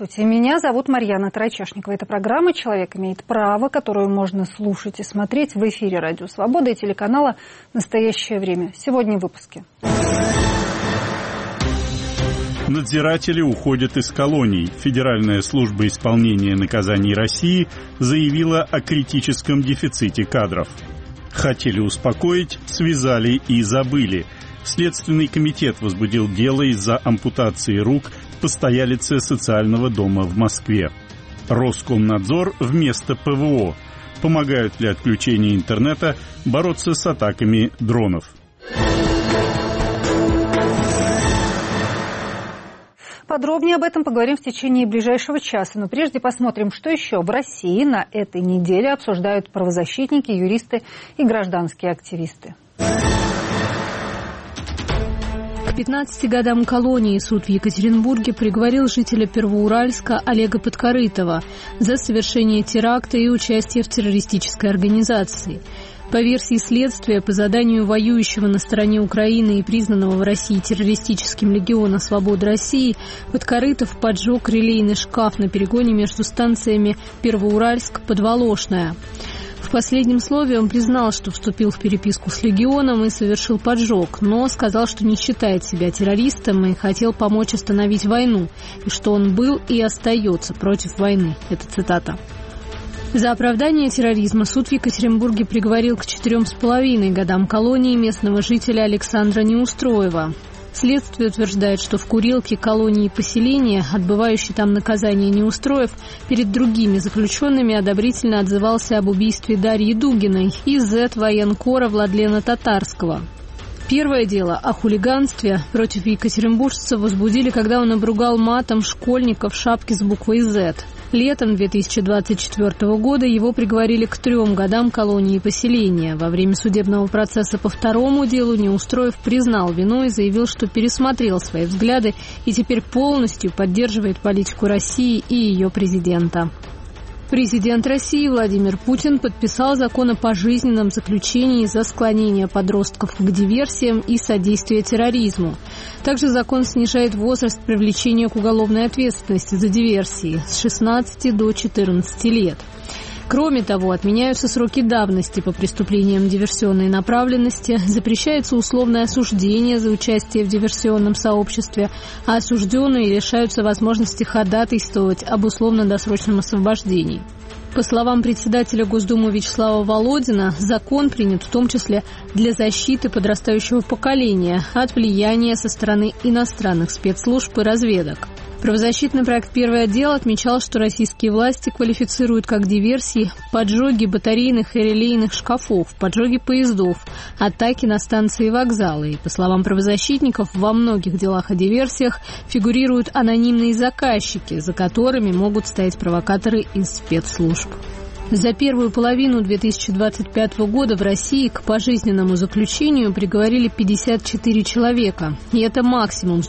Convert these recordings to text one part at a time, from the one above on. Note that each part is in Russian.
Здравствуйте, меня зовут Марьяна Тарачешникова. Это программа «Человек имеет право», которую можно слушать и смотреть в эфире «Радио Свобода» и телеканала «Настоящее время». Сегодня в выпуске. Надзиратели уходят из колоний. Федеральная служба исполнения наказаний России заявила о критическом дефиците кадров. Хотели успокоить, связали и забыли. Следственный комитет возбудил дело из-за ампутации рук постоялицы социального дома в Москве. Роскомнадзор вместо ПВО. Помогают ли отключение интернета бороться с атаками дронов? Подробнее об этом поговорим в течение ближайшего часа. Но прежде посмотрим, что еще в России на этой неделе обсуждают правозащитники, юристы и гражданские активисты. К 15 годам колонии суд в Екатеринбурге приговорил жителя Первоуральска Олега Подкорытова за совершение теракта и участие в террористической организации. По версии следствия, по заданию воюющего на стороне Украины и признанного в России террористическим Легиона Свободы России, Подкорытов поджег релейный шкаф на перегоне между станциями Первоуральск-Подволошная. В последнем слове он признал, что вступил в переписку с Легионом и совершил поджог, но сказал, что не считает себя террористом и хотел помочь остановить войну, и что он был и остается против войны. Это цитата. За оправдание терроризма суд в Екатеринбурге приговорил к 4,5 годам колонии местного жителя Александра Неустроева. Следствие утверждает, что в курилке колонии поселения, отбывающий там наказание Неустроев, перед другими заключенными одобрительно отзывался об убийстве Дарьи Дугиной и зэт-военкора Владлена Татарского. Первое дело о хулиганстве против екатеринбуржца возбудили, когда он обругал матом школьника в шапке с буквой «З». Летом 2024 года его приговорили к 3 годам колонии поселения. Во время судебного процесса по второму делу Неустроев признал вину и заявил, что пересмотрел свои взгляды и теперь полностью поддерживает политику России и ее президента. Президент России Владимир Путин подписал закон о пожизненном заключении за склонение подростков к диверсиям и содействие терроризму. Также закон снижает возраст привлечения к уголовной ответственности за диверсии с 16 до 14 лет. Кроме того, отменяются сроки давности по преступлениям диверсионной направленности, запрещается условное осуждение за участие в диверсионном сообществе, а осужденные лишаются возможности ходатайствовать об условно-досрочном освобождении. По словам председателя Госдумы Вячеслава Володина, закон принят в том числе для защиты подрастающего поколения от влияния со стороны иностранных спецслужб и разведок. Правозащитный проект «Первый отдел» отмечал, что российские власти квалифицируют как диверсии поджоги батарейных и релейных шкафов, поджоги поездов, атаки на станции и вокзалы. И, по словам правозащитников, во многих делах о диверсиях фигурируют анонимные заказчики, за которыми могут стоять провокаторы из спецслужб. За первую половину 2025 года в России к пожизненному заключению приговорили 54 человека. И это максимум с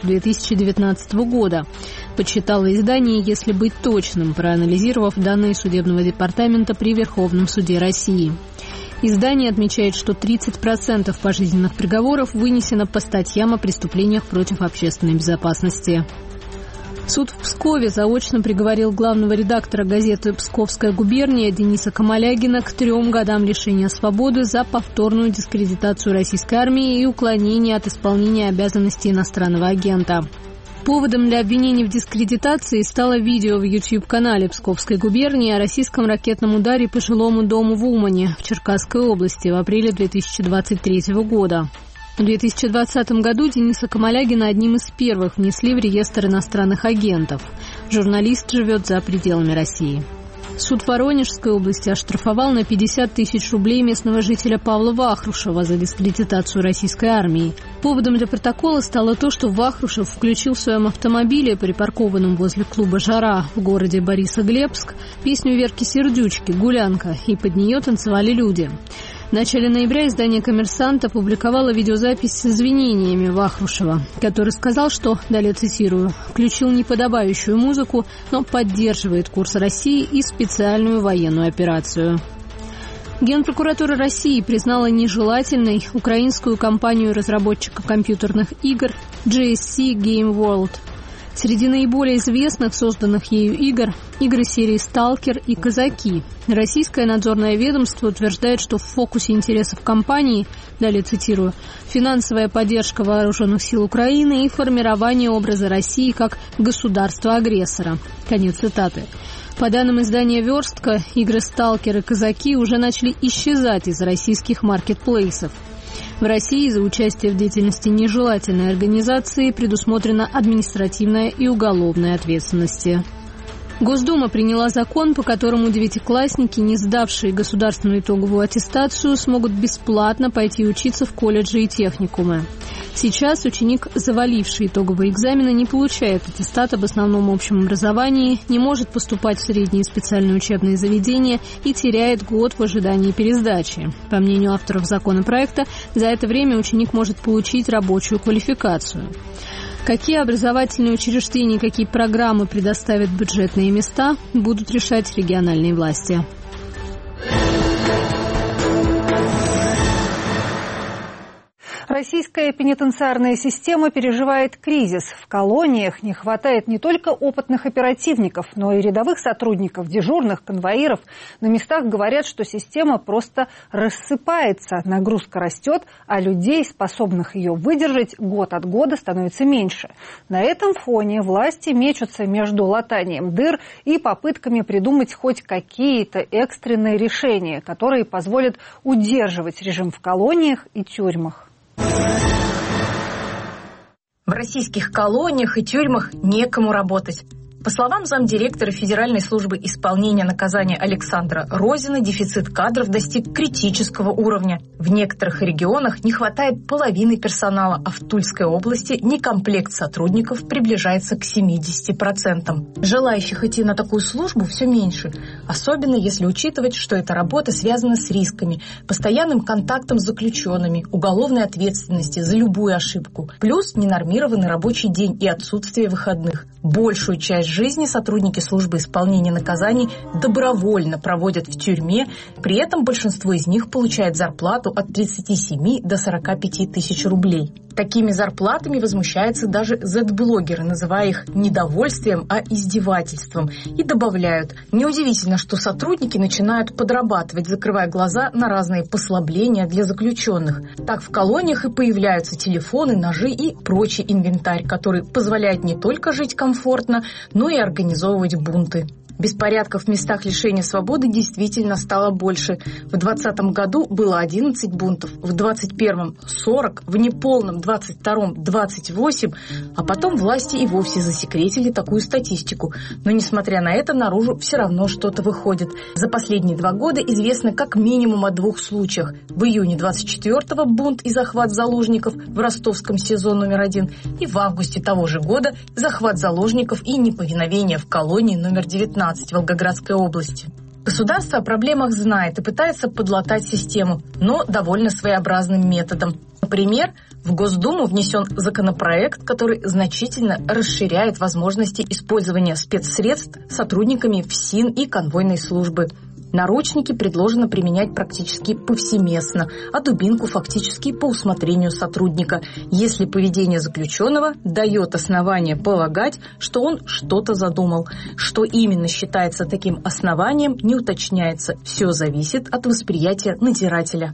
2019 года, подсчитало издание «Если быть точным», проанализировав данные судебного департамента при Верховном суде России. Издание отмечает, что 30% пожизненных приговоров вынесено по статьям о преступлениях против общественной безопасности. Суд в Пскове заочно приговорил главного редактора газеты «Псковская губерния» Дениса Камалягина к 3 годам лишения свободы за повторную дискредитацию российской армии и уклонение от исполнения обязанностей иностранного агента. Поводом для обвинений в дискредитации стало видео в YouTube-канале Псковской губернии о российском ракетном ударе по жилому дому в Умане в Черкасской области в апреле 2023 года. В 2020 году Дениса Камалягина одним из первых внесли в реестр иностранных агентов. Журналист живет за пределами России. Суд Воронежской области оштрафовал на 50 тысяч рублей местного жителя Павла Вахрушева за дискредитацию российской армии. Поводом для протокола стало то, что Вахрушев включил в своем автомобиле, припаркованном возле клуба «Жара» в городе Борисоглебск, песню Верки Сердючки «Гулянка», и под нее танцевали люди. В начале ноября издание «Коммерсант» опубликовало видеозапись с извинениями Вахрушева, который сказал, что, далее цитирую, «включил неподобающую музыку, но поддерживает курс России и специальную военную операцию». Генпрокуратура России признала нежелательной украинскую компанию разработчика компьютерных игр GSC Game World. Среди наиболее известных созданных ею игр – игры серии «Сталкер» и «Казаки». Российское надзорное ведомство утверждает, что в фокусе интересов компании, далее цитирую, финансовая поддержка вооруженных сил Украины и формирование образа России как государства-агрессора. Конец цитаты. По данным издания «Верстка», игры «Сталкер» и «Казаки» уже начали исчезать из российских маркетплейсов. В России за участие в деятельности нежелательной организации предусмотрена административная и уголовная ответственности. Госдума приняла закон, по которому девятиклассники, не сдавшие государственную итоговую аттестацию, смогут бесплатно пойти учиться в колледжи и техникумы. Сейчас ученик, заваливший итоговые экзамены, не получает аттестат об основном общем образовании, не может поступать в средние специальные учебные заведения и теряет год в ожидании пересдачи. По мнению авторов законопроекта, за это время ученик может получить рабочую квалификацию. Какие образовательные учреждения, какие программы предоставят бюджетные места, будут решать региональные власти. Российская пенитенциарная система переживает кризис. В колониях не хватает не только опытных оперативников, но и рядовых сотрудников, дежурных, конвоиров. На местах говорят, что система просто рассыпается, нагрузка растет, а людей, способных ее выдержать, год от года становится меньше. На этом фоне власти мечутся между латанием дыр и попытками придумать хоть какие-то экстренные решения, которые позволят удерживать режим в колониях и тюрьмах. В российских колониях и тюрьмах некому работать. По словам замдиректора Федеральной службы исполнения наказания Александра Розина, дефицит кадров достиг критического уровня. В некоторых регионах не хватает половины персонала, а в Тульской области некомплект сотрудников приближается к 70%. Желающих идти на такую службу все меньше, особенно если учитывать, что эта работа связана с рисками, постоянным контактом с заключенными, уголовной ответственности за любую ошибку, плюс ненормированный рабочий день и отсутствие выходных. Большую часть жизни сотрудники службы исполнения наказаний добровольно проводят в тюрьме, при этом большинство из них получает зарплату от 37 до 45 тысяч рублей. Такими зарплатами возмущаются даже Z-блогеры, называя их недовольствием, а издевательством. И добавляют, неудивительно, что сотрудники начинают подрабатывать, закрывая глаза на разные послабления для заключенных. Так в колониях и появляются телефоны, ножи и прочий инвентарь, который позволяет не только жить комфортно, но и организовывать бунты. Беспорядков в местах лишения свободы действительно стало больше. В 2020 году было 11 бунтов, в 2021 – 40, в неполном 2022 – 28, а потом власти и вовсе засекретили такую статистику. Но, несмотря на это, наружу все равно что-то выходит. За последние 2 года известно как минимум о 2 случаях. В июне 24-го бунт и захват заложников в ростовском СИЗО номер 1, и в августе того же года захват заложников и неповиновение в колонии номер 19 в Волгоградской области. Государство о проблемах знает и пытается подлатать систему, но довольно своеобразным методом. Например, в Госдуму внесен законопроект, который значительно расширяет возможности использования спецсредств сотрудниками ФСИН и конвойной службы. Наручники предложено применять практически повсеместно, а дубинку фактически по усмотрению сотрудника, если поведение заключенного дает основание полагать, что он что-то задумал. Что именно считается таким основанием, не уточняется. Все зависит от восприятия надзирателя.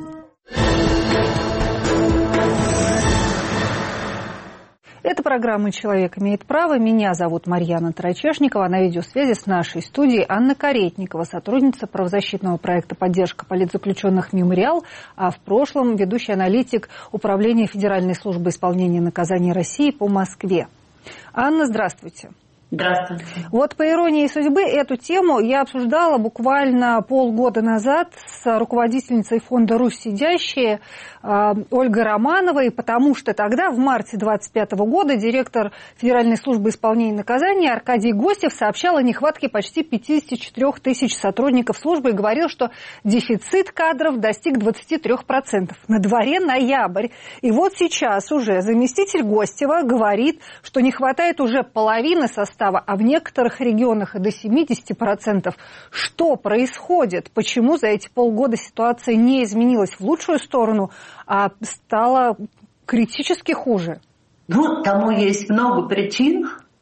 Это программа «Человек имеет право». Меня зовут Марьяна Тарачешникова. На видеосвязи с нашей студией Анна Каретникова, сотрудница правозащитного проекта «Поддержка политзаключенных Мемориал», а в прошлом ведущий аналитик Управления Федеральной службы исполнения наказаний России по Москве. Анна, здравствуйте. Здравствуйте. Вот по иронии судьбы эту тему я обсуждала буквально полгода назад с руководительницей фонда «Русь сидящие» Ольгой Романовой, потому что тогда, в марте 2025 года, директор Федеральной службы исполнения наказаний Аркадий Гостев сообщал о нехватке почти 54 тысяч сотрудников службы и говорил, что дефицит кадров достиг 23%. На дворе ноябрь. И вот сейчас уже заместитель Гостева говорит, что не хватает уже половины состава, а в некоторых регионах и до 70%. Что происходит? Почему за эти полгода ситуация не изменилась в лучшую сторону, а стала критически хуже? Ну, тому есть много причин.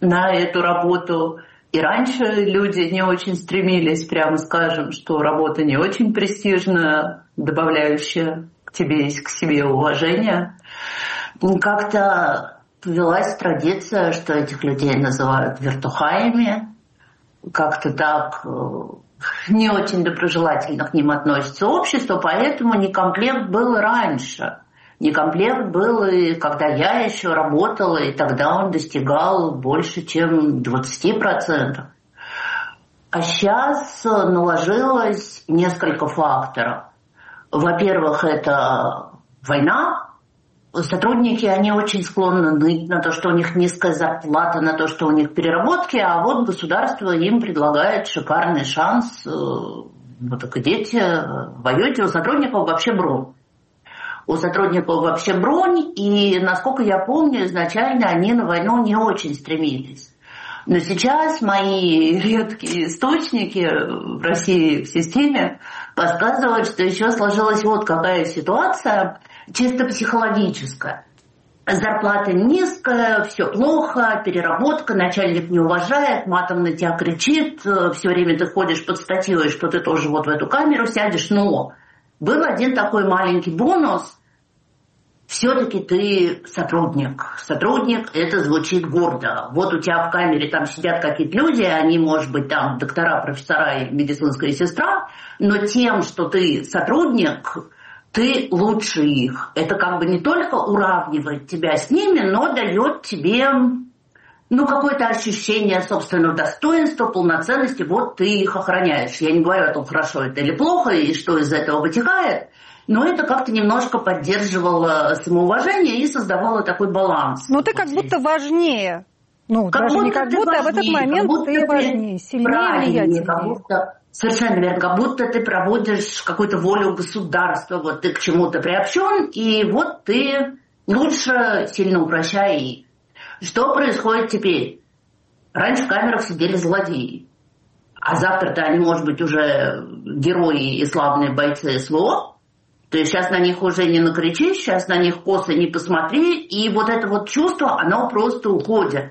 на эту работу. И раньше люди не очень стремились, прямо скажем, что работа не очень престижная, добавляющая к тебе и к себе уважение. Как-то повелась традиция, что этих людей называют вертухаями. Как-то так не очень доброжелательно к ним относится общество, поэтому некомплект был раньше. Некомплект был и когда я еще работала, и тогда он достигал больше, чем 20%. А сейчас наложилось несколько факторов. Во-первых, это война. Сотрудники, они очень склонны ныть на то, что у них низкая зарплата, на то, что у них переработки, а вот государство им предлагает шикарный шанс. Вот так идите, воюйте, у сотрудников вообще бронь. У сотрудников вообще бронь, и, насколько я помню, изначально они на войну не очень стремились. Но сейчас мои редкие источники в России в системе подсказывают, что еще сложилась вот какая ситуация, чисто психологическая. Зарплата низкая, все плохо, переработка, начальник не уважает, матом на тебя кричит, все время ты ходишь под статьей, что ты тоже вот в эту камеру сядешь, но был один такой маленький бонус. Все-таки ты сотрудник. Сотрудник, это звучит гордо. Вот у тебя в камере там сидят какие-то люди, они, может быть, там доктора, профессора и медицинская сестра, но тем, что ты сотрудник, ты лучше их. Это как бы не только уравнивает тебя с ними, но дает тебе какое-то ощущение собственного достоинства, полноценности. Вот ты их охраняешь. Я не говорю о том, хорошо это или плохо, и что из этого вытекает, но это как-то немножко поддерживало самоуважение и создавало такой баланс. Но ты как будто важнее. Даже не как будто, а в этот момент ты важнее, сильнее, влиятельнее. Совершенно верно. Как будто ты проводишь какую-то волю государства, вот ты к чему-то приобщен, и вот ты лучше сильно упрощай их. Что происходит теперь? Раньше в камерах сидели злодеи. А завтра-то они, может быть, уже герои и славные бойцы СВО. То есть сейчас на них уже не накричишь, сейчас на них косо не посмотри. И вот это вот чувство, оно просто уходит.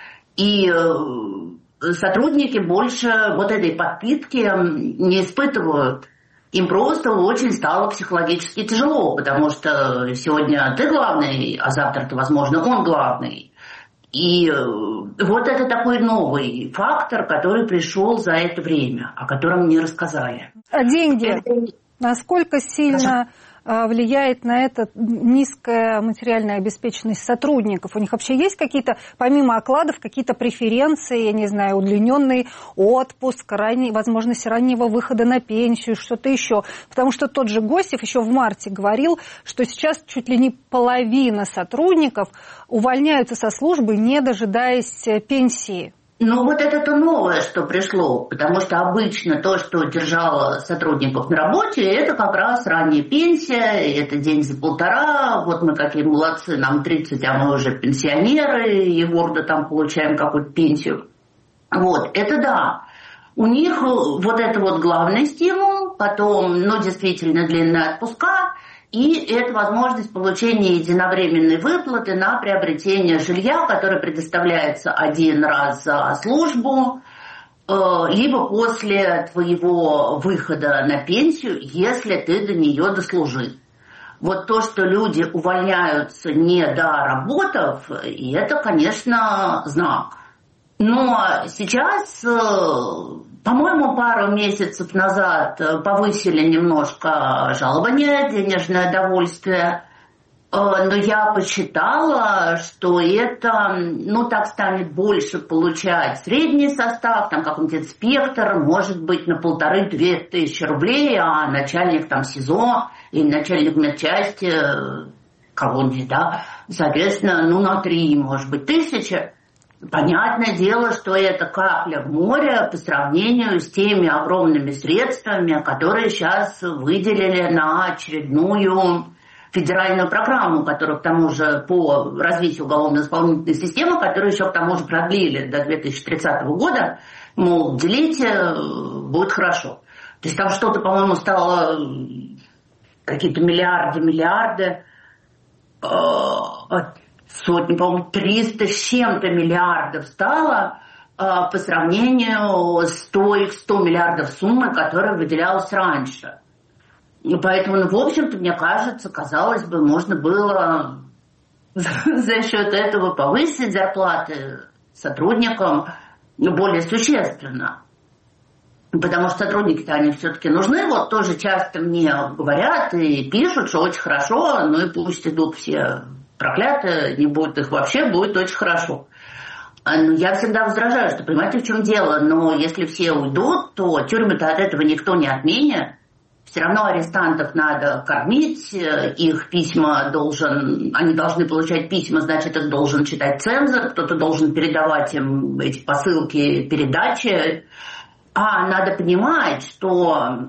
И сотрудники больше вот этой подпитки не испытывают. Им просто очень стало психологически тяжело, потому что сегодня ты главный, а завтра-то, возможно, он главный. И вот это такой новый фактор, который пришел за это время, о котором мне рассказали. А деньги? Насколько сильно влияет на это низкая материальная обеспеченность сотрудников? У них вообще есть какие-то, помимо окладов, какие-то преференции, я не знаю, удлиненный отпуск, возможность раннего выхода на пенсию, что-то еще? Потому что тот же Госев еще в марте говорил, что сейчас чуть ли не половина сотрудников увольняются со службы, не дожидаясь пенсии. Вот это-то новое, что пришло, потому что обычно то, что держало сотрудников на работе, это как раз ранняя пенсия, это день за полтора, вот мы какие молодцы, нам 30, а мы уже пенсионеры, и гордо там получаем какую-то пенсию. Вот, это да. У них вот это вот главный стимул, потом, действительно длинные отпуска, и это возможность получения единовременной выплаты на приобретение жилья, которое предоставляется один раз за службу, либо после твоего выхода на пенсию, если ты до нее дослужил. Вот то, что люди увольняются, не доработав, и это, конечно, знак. Но сейчас, по-моему, пару месяцев назад повысили немножко жалование, денежное довольствие, но я посчитала, что это, так станет больше получать средний состав, там какой-нибудь инспектор, может быть, на 1500-2000 тысячи рублей, а начальник там СИЗО или начальник медчасти, кого-нибудь, да, соответственно, на 3, может быть, тысячи. Понятное дело, что это капля в море по сравнению с теми огромными средствами, которые сейчас выделили на очередную федеральную программу, которую, к тому же, по развитию уголовно-исполнительной системы, которую еще, к тому же, продлили до 2030 года, делите, будет хорошо. То есть там что-то, по-моему, стало какие-то миллиарды. сотни, по-моему, 300 с чем-то миллиардов стало по сравнению с той 100 миллиардов суммой, которая выделялась раньше. И поэтому, в общем-то, мне кажется, казалось бы, можно было за счет этого повысить зарплаты сотрудникам более существенно. Потому что сотрудники-то они все-таки нужны. Вот тоже часто мне говорят и пишут, что очень хорошо, ну и пусть идут все проклятые, не будет их вообще, будет очень хорошо. Я всегда возражаю, что понимаете, в чем дело, но если все уйдут, то тюрьмы-то от этого никто не отменит. Все равно арестантов надо кормить, их письма они должны получать письма, значит, их должен читать цензор, кто-то должен передавать им эти посылки, передачи. А надо понимать, что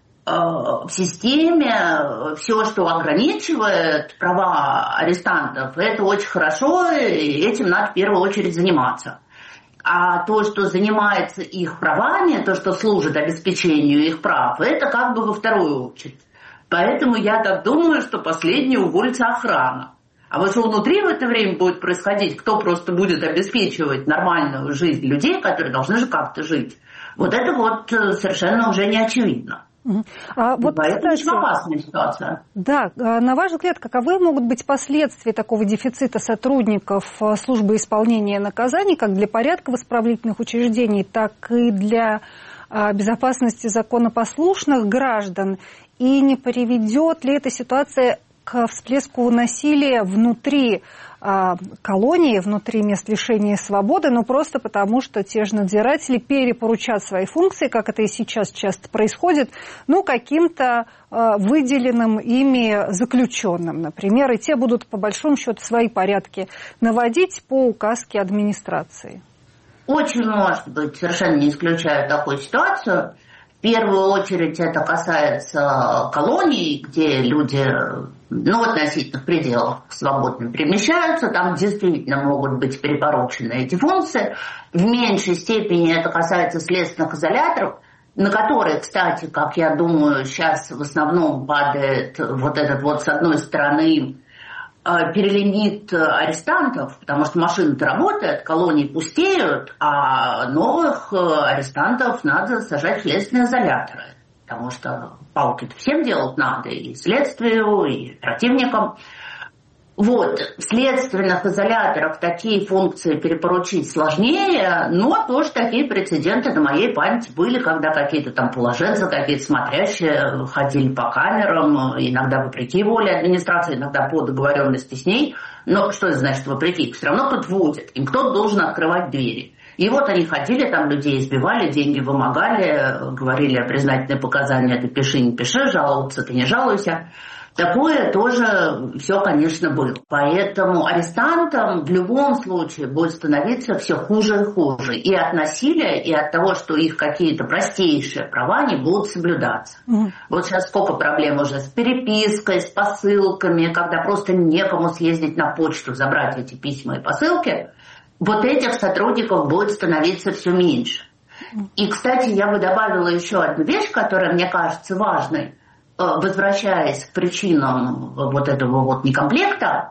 в системе все, что ограничивает права арестантов, это очень хорошо, и этим надо в первую очередь заниматься. А то, что занимается их правами, то, что служит обеспечению их прав, это как бы во вторую очередь. Поэтому я так думаю, что последней уволится охрана. А вот что внутри в это время будет происходить, кто просто будет обеспечивать нормальную жизнь людей, которые должны же как-то жить, вот это вот совершенно уже не очевидно. Вот, поэтому кстати, очень опасная ситуация. Да, на ваш взгляд, каковы могут быть последствия такого дефицита сотрудников службы исполнения наказаний, как для порядка в исправительных учреждений, так и для безопасности законопослушных граждан? И не приведет ли эта ситуация к всплеску насилия внутри колонии, внутри мест лишения свободы, но просто потому, что те же надзиратели перепоручат свои функции, как это и сейчас часто происходит, каким-то выделенным ими заключенным, например, и те будут по большому счету свои порядки наводить по указке администрации. Очень может быть, совершенно не исключаю такую ситуацию. В первую очередь это касается колоний, где люди в относительных пределах свободно перемещаются, там действительно могут быть перепоручены эти функции. В меньшей степени это касается следственных изоляторов, на которые, кстати, как я думаю, сейчас в основном падает вот этот вот с одной стороны перелимит арестантов, потому что машины-то работают, колонии пустеют, а новых арестантов надо сажать в следственные изоляторы. Потому что палки-то всем делать надо, и следствию, и оперативникам. Вот, в следственных изоляторах такие функции перепоручить сложнее, но тоже такие прецеденты на моей памяти были, когда какие-то там положенцы, какие-то смотрящие ходили по камерам, иногда вопреки воле администрации, иногда по договоренности с ней. Но что это значит вопреки? Все равно подводят, им кто-то должен открывать двери. И вот они ходили, там людей избивали, деньги вымогали, говорили признательные показания, ты пиши, не пиши, жаловаться ты не жалуйся. Такое тоже все, конечно, было. Поэтому арестантам в любом случае будет становиться все хуже и хуже. И от насилия, и от того, что их какие-то простейшие права не будут соблюдаться. Вот сейчас сколько проблем уже с перепиской, с посылками, когда просто некому съездить на почту, забрать эти письма и посылки. Вот этих сотрудников будет становиться все меньше. И, кстати, я бы добавила еще одну вещь, которая мне кажется важной. Возвращаясь к причинам вот этого вот некомплекта,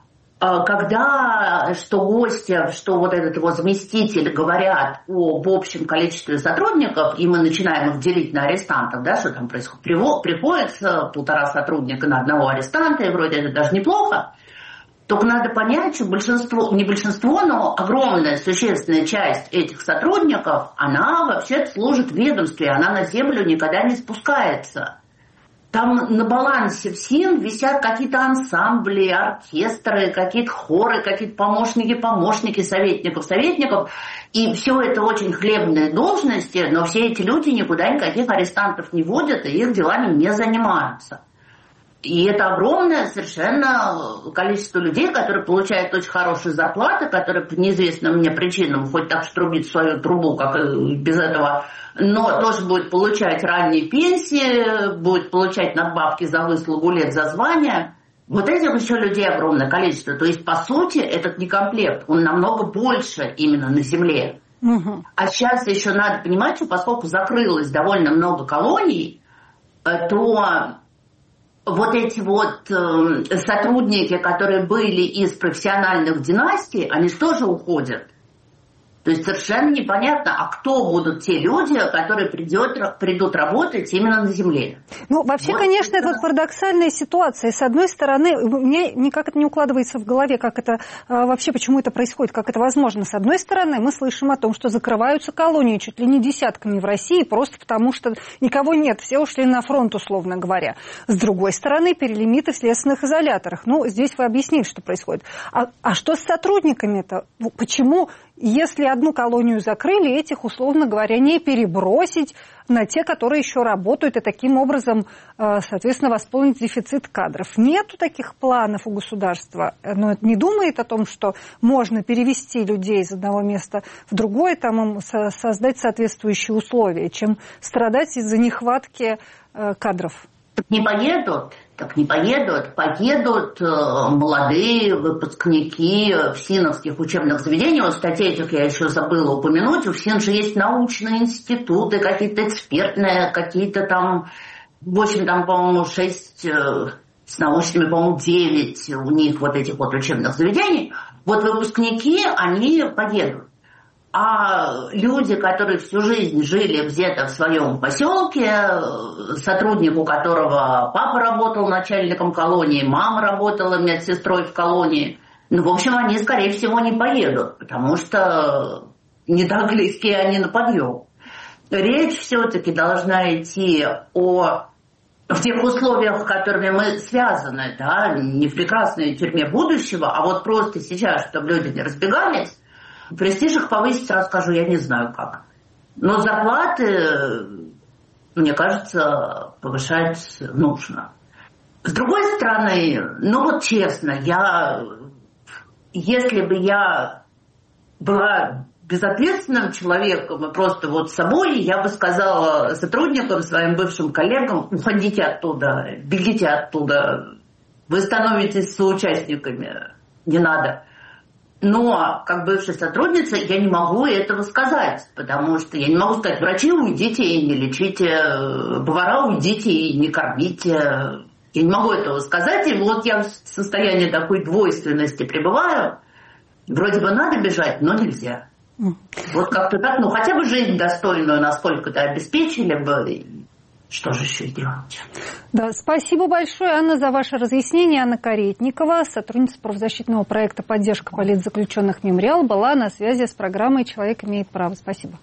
когда что гостя, что вот этот вот заместитель говорят об общем количестве сотрудников, и мы начинаем их делить на арестантов, да, что там происходит, приходится 1,5 сотрудника на одного арестанта, и вроде это даже неплохо, только надо понять, что большинство, не большинство, но огромная существенная часть этих сотрудников, она вообще служит в ведомстве, она на землю никогда не спускается. Там на балансе всем висят какие-то ансамбли, оркестры, какие-то хоры, какие-то помощники советников. И все это очень хлебные должности, но все эти люди никуда никаких арестантов не водят и их делами не занимаются. И это огромное совершенно количество людей, которые получают очень хорошие зарплаты, которые по неизвестным мне причинам, хоть так трубить в свою трубу, как и без этого, но тоже будет получать ранние пенсии, будет получать надбавки за выслугу лет, за звание. Вот этих еще людей огромное количество. То есть, по сути, этот некомплект, он намного больше именно на земле. А сейчас еще надо понимать, что поскольку закрылось довольно много колоний, то вот эти вот сотрудники, которые были из профессиональных династий, они же тоже уходят. То есть совершенно непонятно, а кто будут те люди, которые придут работать именно на земле. Ну, вообще, вот, конечно, это вот парадоксальная ситуация. С одной стороны, мне никак это не укладывается в голове, как это вообще, почему это происходит, как это возможно. С одной стороны, мы слышим о том, что закрываются колонии чуть ли не десятками в России, просто потому что никого нет, все ушли на фронт, условно говоря. С другой стороны, перелимиты в следственных изоляторах. Ну, здесь вы объяснили, что происходит. А что с сотрудниками-то? Почему... Если одну колонию закрыли, этих, условно говоря, не перебросить на те, которые еще работают, и таким образом, соответственно, восполнить дефицит кадров. Нету таких планов у государства. Оно не думает о том, что можно перевести людей из одного места в другое, там им создать соответствующие условия, чем страдать из-за нехватки кадров. Не поедут. Так не поедут. Поедут молодые выпускники ФСИНовских учебных заведений. Вот статьи этих я еще забыла упомянуть. У ФСИН же есть научные институты, какие-то экспертные, какие-то там, в общем, там, по-моему, 6, с научными, по-моему, 9 у них вот этих вот учебных заведений. Вот выпускники, они поедут. А люди, которые всю жизнь жили где-то в своем поселке, сотрудник, у которого папа работал начальником колонии, мама работала медсестрой в колонии, ну, в общем, они, скорее всего, не поедут, потому что недоанглийские они на подъем. Речь все-таки должна идти в тех условиях, с которыми мы связаны, да, не в прекрасной тюрьме будущего, а вот просто сейчас, чтобы люди не разбегались. Престиж их повысить, сразу скажу, я не знаю как. Но зарплаты, мне кажется, повышать нужно. С другой стороны, ну вот честно, если бы я была безответственным человеком и просто вот собой, я бы сказала сотрудникам, своим бывшим коллегам, уходите оттуда, бегите оттуда, вы становитесь соучастниками, не надо. Но, как бывшая сотрудница, я не могу этого сказать, потому что я не могу сказать, врачи, уйдите и не лечите, повара, уйдите и не кормите. Я не могу этого сказать, и вот я в состоянии такой двойственности пребываю. Вроде бы надо бежать, но нельзя. Вот как-то так, ну хотя бы жизнь достойную насколько-то обеспечили бы. Что же еще делать? Да, спасибо большое, Анна, за ваше разъяснение. Анна Каретникова, сотрудница правозащитного проекта «Поддержка политзаключенных Мемориал», была на связи с программой «Человек имеет право». Спасибо.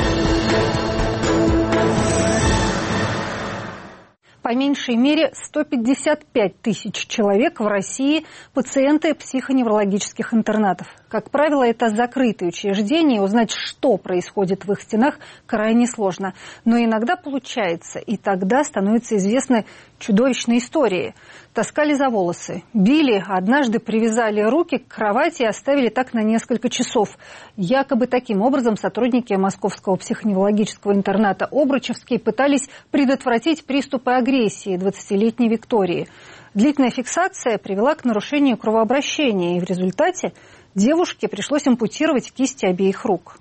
По меньшей мере 155 тысяч человек в России – пациенты психоневрологических интернатов. Как правило, это закрытые учреждения, и узнать, что происходит в их стенах, крайне сложно. Но иногда получается, и тогда становятся известны чудовищные истории. Таскали за волосы, били, однажды привязали руки к кровати и оставили так на несколько часов. Якобы таким образом сотрудники Московского психоневрологического интерната «Обручевский» пытались предотвратить приступы агрессии 20-летней Виктории. Длительная фиксация привела к нарушению кровообращения, и в результате девушке пришлось ампутировать кисти обеих рук.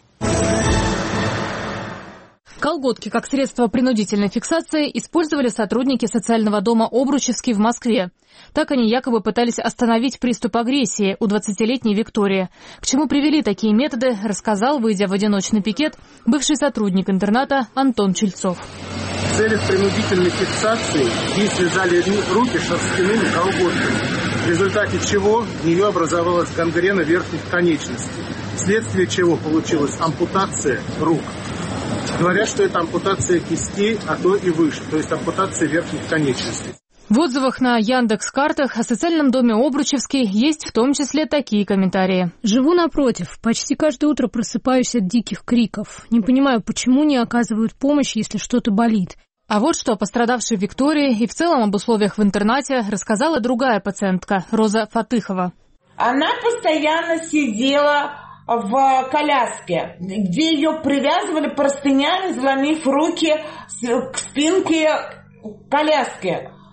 Колготки как средство принудительной фиксации использовали сотрудники социального дома «Обручевский» в Москве. Так они якобы пытались остановить приступ агрессии у 20-летней Виктории. К чему привели такие методы, рассказал, выйдя в одиночный пикет, бывший сотрудник интерната Антон Чельцов. В целях принудительной фиксации ей связали руки шерстяными колготками, в результате чего в нее образовалась гангрена верхних конечностей, вследствие чего получилась ампутация рук. Говорят, что это ампутация кистей, а то и выше, то есть ампутация верхних конечностей. В отзывах на Яндекс.Картах о социальном доме «Обручевский» есть в том числе такие комментарии. «Живу напротив. Почти каждое утро просыпаюсь от диких криков. Не понимаю, почему не оказывают помощь, если что-то болит». А вот что о пострадавшей Виктории и в целом об условиях в интернате рассказала другая пациентка Роза Фатыхова. Она постоянно сидела в коляске, где ее привязывали простынями, заломив руки к спинке коляски.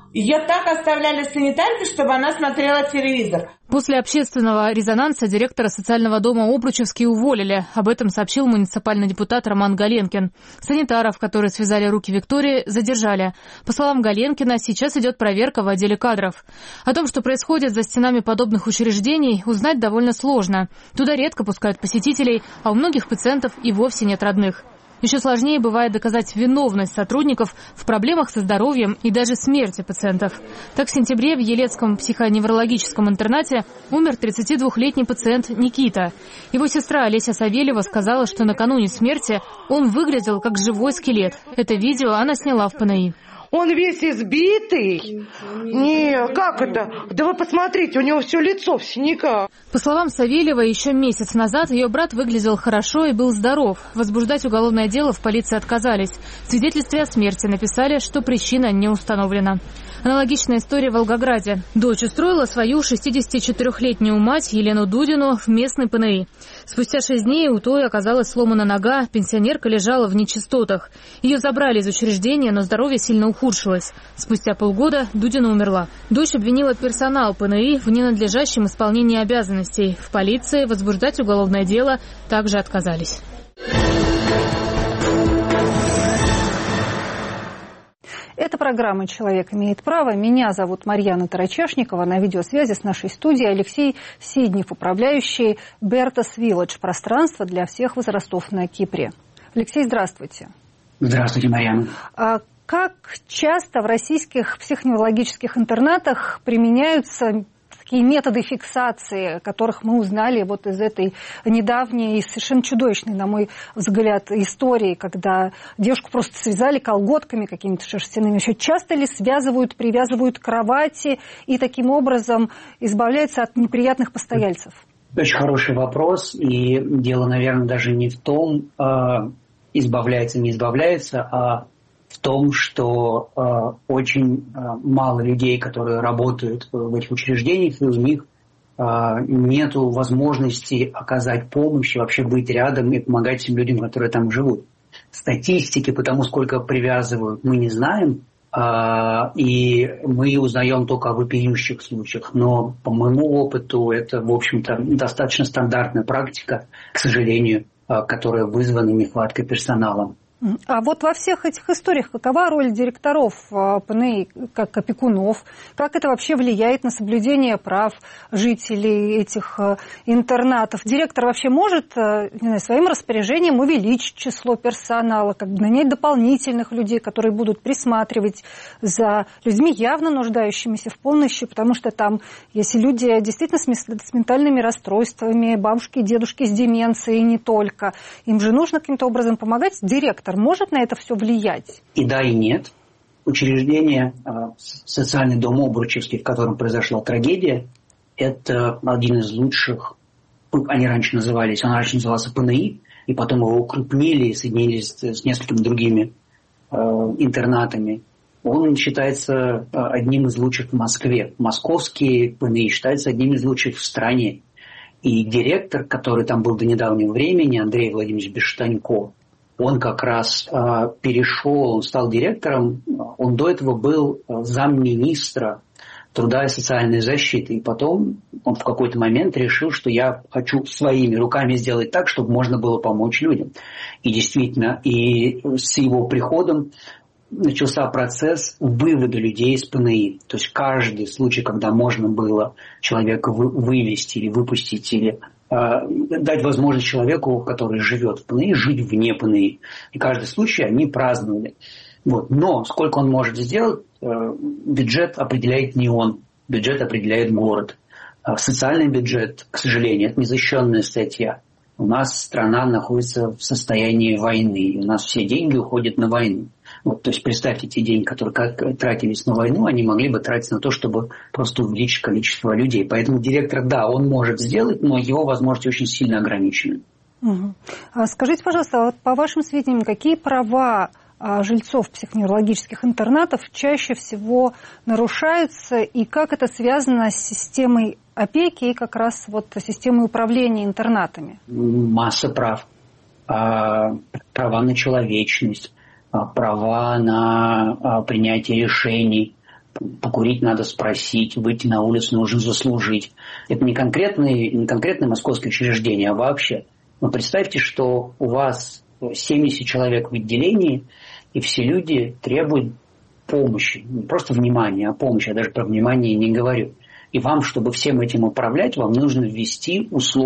Ее так оставляли санитарки, чтобы она смотрела телевизор. После общественного резонанса директора социального дома Обручевский уволили. Об этом сообщил муниципальный депутат Роман Галенкин. Санитаров, которые связали руки Виктории, задержали. По словам Галенкина, сейчас идет проверка в отделе кадров. О том, что происходит за стенами подобных учреждений, узнать довольно сложно. Туда редко пускают посетителей, а у многих пациентов и вовсе нет родных. Еще сложнее бывает доказать виновность сотрудников в проблемах со здоровьем и даже смерти пациентов. Так, в сентябре в Елецком психоневрологическом интернате умер 32-летний пациент Никита. Его сестра Олеся Савельева сказала, что накануне смерти он выглядел как живой скелет. Это видео она сняла в ПНИ. Он весь избитый? Не, как это? Да вы посмотрите, у него все лицо в синяках. По словам Савельевой, еще месяц назад ее брат выглядел хорошо и был здоров. Возбуждать уголовное дело в полиции отказались. В свидетельстве о смерти написали, что причина не установлена. Аналогичная история в Волгограде. Дочь устроила свою 64-летнюю мать Елену Дудину в местный ПНИ. Спустя 6 дней у той оказалась сломана нога, пенсионерка лежала в нечистотах. Ее забрали из учреждения, но здоровье сильно ухудшилось. Спустя полгода Дудина умерла. Дочь обвинила персонал ПНИ в ненадлежащем исполнении обязанностей. В полиции возбуждать уголовное дело также отказались. Это программа «Человек имеет право». Меня зовут Марьяна Тарачешникова. На видеосвязи с нашей студией Алексей Сиднев, управляющий Бертас Вилледж, пространство для всех возрастов на Кипре. Алексей, здравствуйте. Здравствуйте, Марьяна. Как часто в российских психоневрологических интернатах применяются такие методы фиксации, которых мы узнали вот из этой недавней и совершенно чудовищной, на мой взгляд, истории, когда девушку просто связали колготками какими-то шерстяными. Еще часто ли связывают, привязывают к кровати и таким образом избавляются от неприятных постояльцев? Очень хороший вопрос. И дело, наверное, даже не в том, избавляется, не избавляется, а в том, что очень мало людей, которые работают в этих учреждениях, и у них нет возможности оказать помощь, вообще быть рядом и помогать тем людям, которые там живут. Статистики по тому, сколько привязывают, мы не знаем, и мы узнаем только о вопиющих случаях. Но по моему опыту это, в общем-то, достаточно стандартная практика, к сожалению, которая вызвана нехваткой персонала. А вот во всех этих историях какова роль директоров ПНИ как опекунов? Как это вообще влияет на соблюдение прав жителей этих интернатов? Директор вообще может, не знаю, своим распоряжением увеличить число персонала, как бы нанять дополнительных людей, которые будут присматривать за людьми, явно нуждающимися в помощи, потому что там, если люди действительно с ментальными расстройствами, бабушки и дедушки с деменцией, не только, им же нужно каким-то образом помогать. Директор может на это все влиять? И да, и нет. Учреждение, социальный дом Обручевский, в котором произошла трагедия, это один из лучших, он раньше назывался ПНИ, и потом его укрупнили и соединились с несколькими другими интернатами. Он считается одним из лучших в Москве. Московский ПНИ считается одним из лучших в стране. И директор, который там был до недавнего времени, Андрей Владимирович Бештанько, он как раз перешел, он стал директором, он до этого был замминистра труда и социальной защиты. И потом он в какой-то момент решил, что я хочу своими руками сделать так, чтобы можно было помочь людям. И действительно, и с его приходом начался процесс вывода людей из ПНИ. То есть каждый случай, когда можно было человека вывести или выпустить, или дать возможность человеку, который живет в ПНИ, жить вне ПНИ. И каждый случай они праздновали. Вот. Но сколько он может сделать, бюджет определяет не он. Бюджет определяет город. Социальный бюджет, к сожалению, это незащищенная статья. У нас страна находится в состоянии войны. И у нас все деньги уходят на войну. Вот, то есть представьте, те деньги, которые тратились на войну, они могли бы тратиться на то, чтобы просто увеличить количество людей. Поэтому директор, да, он может сделать, но его возможности очень сильно ограничены. Угу. Скажите, пожалуйста, вот по вашим сведениям, какие права жильцов психоневрологических интернатов чаще всего нарушаются, и как это связано с системой опеки и как раз вот системой управления интернатами? Масса прав. Права на человечность, права на принятие решений, покурить надо спросить, выйти на улицу нужно заслужить. Это не конкретное московское учреждение, а вообще. Но представьте, что у вас 70 человек в отделении, и все люди требуют помощи. Не просто внимания, а помощи. Я даже про внимание не говорю. И вам, чтобы всем этим управлять, вам нужно ввести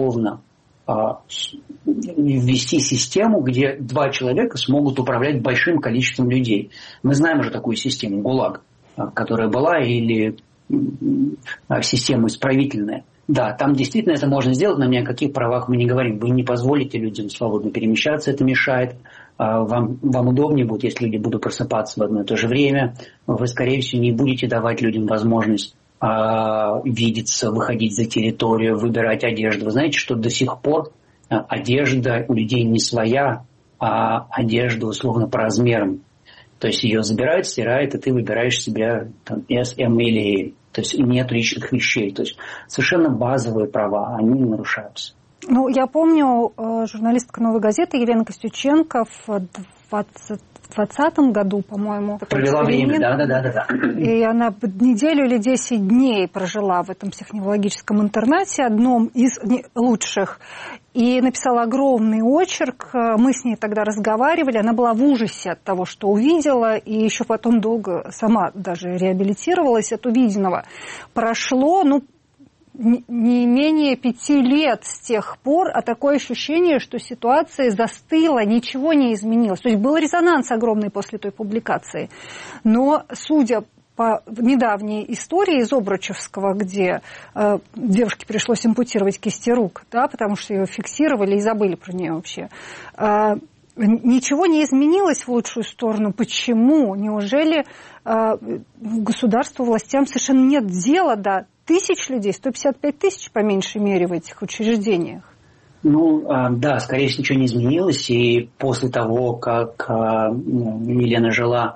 систему, где 2 человека смогут управлять большим количеством людей. Мы знаем уже такую систему ГУЛАГ, которая была, или система исправительная. Да, там действительно это можно сделать, но ни о каких правах мы не говорим. Вы не позволите людям свободно перемещаться, это мешает. Вам удобнее будет, если люди будут просыпаться в одно и то же время. Вы, скорее всего, не будете давать людям возможность видеться, выходить за территорию, выбирать одежду. Вы знаете, что до сих пор одежда у людей не своя, а одежда условно по размерам. То есть ее забирают, стирают, и ты выбираешь себе там, S, M или L. То есть нет личных вещей. То есть совершенно базовые права, они не нарушаются. Ну, я помню, журналистка «Новой газеты» Елена Костюченко в 2020 году, по-моему. Провела время, да. И она неделю или 10 дней прожила в этом психоневрологическом интернате, одном из лучших, и написала огромный очерк. Мы с ней тогда разговаривали, она была в ужасе от того, что увидела, и еще потом долго сама даже реабилитировалась от увиденного. Прошло, не менее 5 лет с тех пор, а такое ощущение, что ситуация застыла, ничего не изменилось. То есть был резонанс огромный после той публикации. Но, судя по недавней истории из Обручевского, где девушке пришлось ампутировать кисти рук, да, потому что ее фиксировали и забыли про нее вообще, ничего не изменилось в лучшую сторону. Почему? Неужели государству, властям совершенно нет дела до тысяч людей, 155 тысяч по меньшей мере в этих учреждениях? Да, скорее всего, ничего не изменилось. И после того, как я написала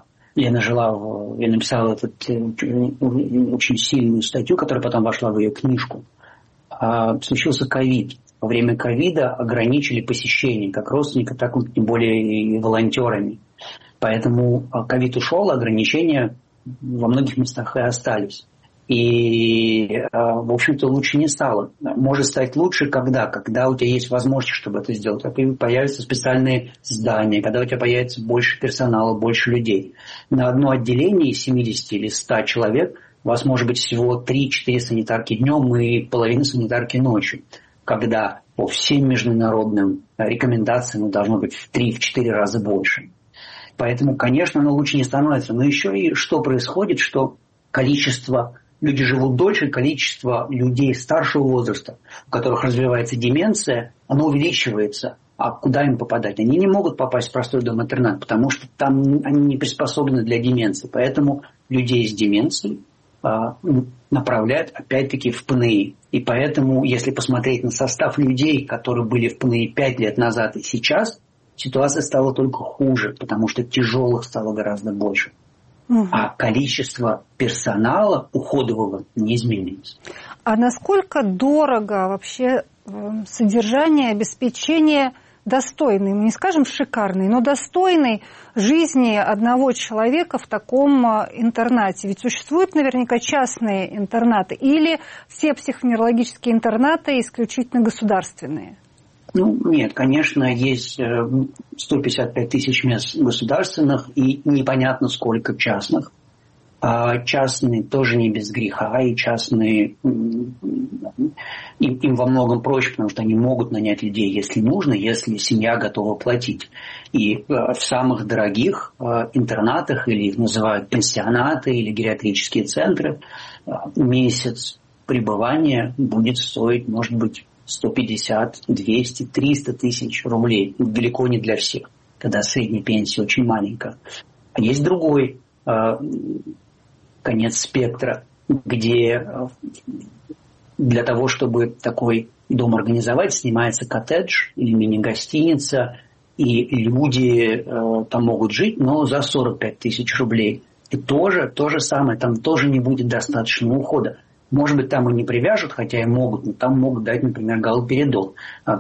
очень сильную статью, которая потом вошла в ее книжку, случился ковид. Во время ковида ограничили посещение как родственников, так и тем более и волонтерами. Поэтому ковид ушел, ограничения во многих местах и остались. И, в общем-то, лучше не стало. Может стать лучше когда у тебя есть возможность, чтобы это сделать. Когда появятся специальные здания, когда у тебя появится больше персонала, больше людей. На одно отделение из 70 или 100 человек у вас может быть всего 3-4 санитарки днем и половина санитарки ночью. Когда по всем международным рекомендациям должно быть в 3-4 раза больше. Поэтому, конечно, оно лучше не становится. Но еще и что происходит, что люди живут дольше, количество людей старшего возраста, у которых развивается деменция, оно увеличивается. А куда им попадать? Они не могут попасть в простой дом-интернат, потому что там они не приспособлены для деменции. Поэтому людей с деменцией направляют опять-таки в ПНИ. И поэтому, если посмотреть на состав людей, которые были в ПНИ 5 лет назад и сейчас, ситуация стала только хуже, потому что тяжелых стало гораздо больше. А количество персонала уходового не изменилось. А насколько дорого вообще содержание, обеспечение достойной, мы не скажем шикарной, но достойной жизни одного человека в таком интернате? Ведь существуют наверняка частные интернаты или все психоневрологические интернаты исключительно государственные? Нет, конечно, есть 155 тысяч мест государственных и непонятно сколько частных. Частные тоже не без греха, и частные им во многом проще, потому что они могут нанять людей, если нужно, если семья готова платить. И в самых дорогих интернатах, или их называют пансионаты или гериатрические центры, месяц пребывания будет стоить, может быть, 150, 200, 300 тысяч рублей. Далеко не для всех, когда средняя пенсия очень маленькая. А есть другой конец спектра, где для того, чтобы такой дом организовать, снимается коттедж или мини-гостиница, и люди там могут жить, но за 45 тысяч рублей. И то же самое, там тоже не будет достаточного ухода. Может быть, там и не привяжут, хотя и могут, но там могут дать, например, галоперидол,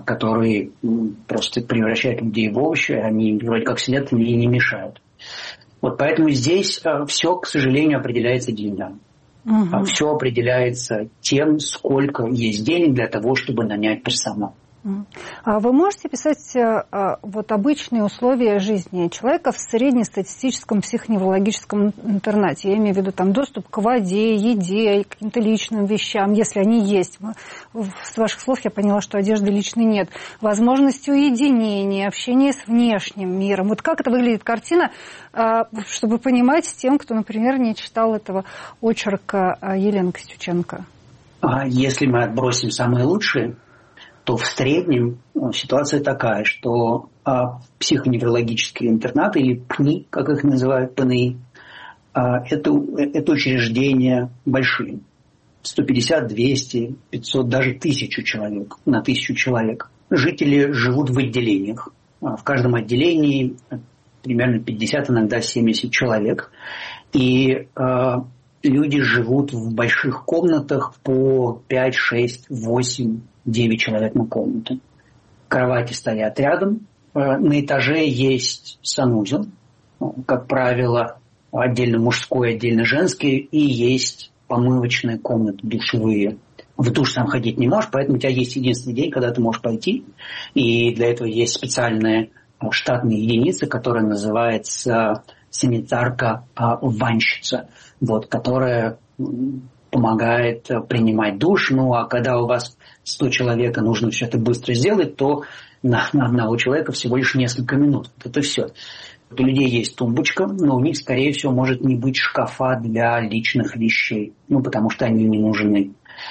который просто превращает людей в овощи, они вроде как сидят и не мешают. Вот поэтому здесь все, к сожалению, определяется деньгами. Все определяется тем, сколько есть денег для того, чтобы нанять персонал. А вы можете писать вот обычные условия жизни человека в среднестатистическом психоневрологическом интернате? Я имею в виду там доступ к воде, еде, к каким-то личным вещам, если они есть. С ваших слов я поняла, что одежды личной нет. Возможность уединения, общения с внешним миром. Вот как это выглядит картина, чтобы понимать тем, кто, например, не читал этого очерка Елены Костюченко? Если мы отбросим самые лучшие, то в среднем ситуация такая, что психоневрологические интернаты, или ПНИ, как их называют, ПНИ, это учреждения большие. 150, 200, 500, даже 1000 человек, на 1000 человек. Жители живут в отделениях. В каждом отделении примерно 50, иногда 70 человек. И люди живут в больших комнатах по 5, 6, 8, 9 человек на комнату. Кровати стоят рядом. На этаже есть санузел. Как правило, отдельно мужской, отдельно женский. И есть помывочные комнаты, душевые. В душ сам ходить не можешь, поэтому у тебя есть единственный день, когда ты можешь пойти. И для этого есть специальная штатная единица, которая называется санитарка-ванщица, которая помогает принимать душ. Ну, а когда у вас 100 человек, и нужно все это быстро сделать, то на одного человека всего лишь несколько минут. Вот это все. У людей есть тумбочка, но у них, скорее всего, может не быть шкафа для личных вещей, потому что они не нужны.